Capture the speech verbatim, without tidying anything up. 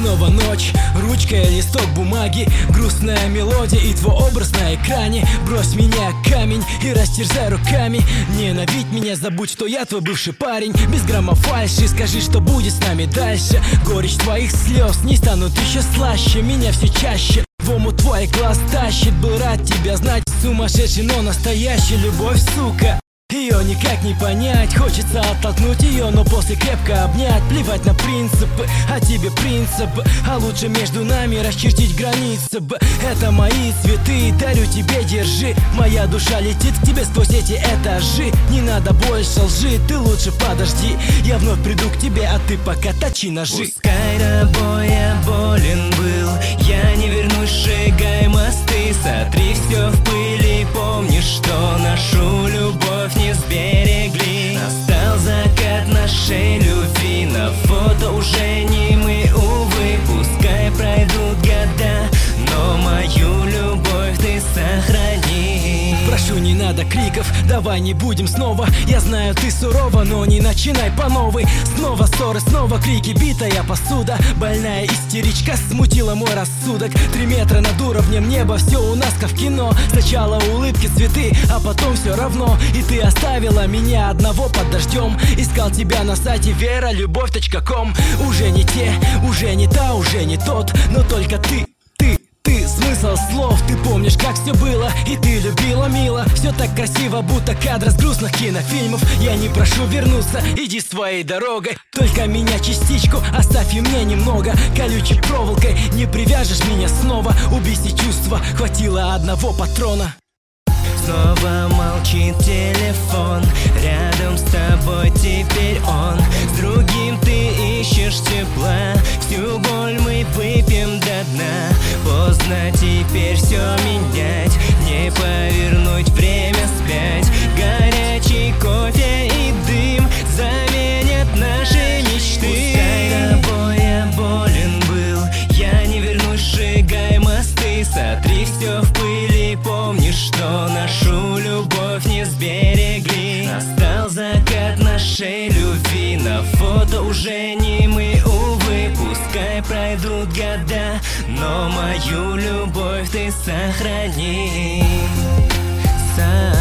снова ночь, ручка и листок бумаги, грустная мелодия и твой образ на экране. Брось меня камень и растерзай руками. Ненавидь меня, забудь, что я твой бывший парень. Без грамма фальши, скажи, что будет с нами дальше. Горечь твоих слез не станут еще слаще. Меня все чаще в омут твой глаз тащит. Был рад тебя знать, сумасшедший, но настоящий. Любовь, сука, ее никак не понять. Хочется оттолкнуть ее, но после крепко обнять. Плевать на принципы, а тебе принцип. А лучше между нами расчертить границы б. Это мои цветы, дарю тебе, держи. Моя душа летит к тебе сквозь эти этажи. Не надо больше лжи, ты лучше подожди. Я вновь приду к тебе, а ты пока точи ножи. Пускай тобой я болен был, я не вернусь, сжигай мосты. Сотри все в пыли, помни, что нашу любовь не сберегли. Настал закат нашей любви, на фото уже не мы, увы. Пускай пройдут года, но мою любовь ты сохрани. Прошу, не надо криков, давай не будем снова. Я знаю, ты сурова, но не начинай по новой. Снова ссоры, снова крики, битая посуда. Больная истеричка смутила мой рассудок. Три метра над уровнем неба, все у нас как в кино. Сначала улыбки, цветы, а потом все равно. И ты оставила меня одного под дождем. Искал тебя на сайте вералюбовь точка ком. Уже не те, уже не та, уже не тот. Но только ты, ты, ты, смысл слов. Ты помнишь, как все было, и ты любила мило. Все так красиво, будто кадры с грустных кинофильмов. Я не прошу вернуться, иди своей дорогой. Только меня частичку оставь и мне немного. Колючей проволокой не привяжешь меня снова. Убей все чувства, хватило одного патрона. Снова молчит телефон, рядом с тобой теперь он. С другим ты ищешь тепла, всю боль мы выпьем до дна. Поздно теперь все менять, не повернуть время вспять. Горячий кофе и дым заменят наши мечты. Пускай тобой я болен был, я не вернусь, сжигай мосты. Сотри все в пыли, помни, что нашу любовь не сберегли. Настал закат нашей любви, на фото уже не мы, увы. Пускай пройдут года, но мою любовь ты сохрани. Сохрани.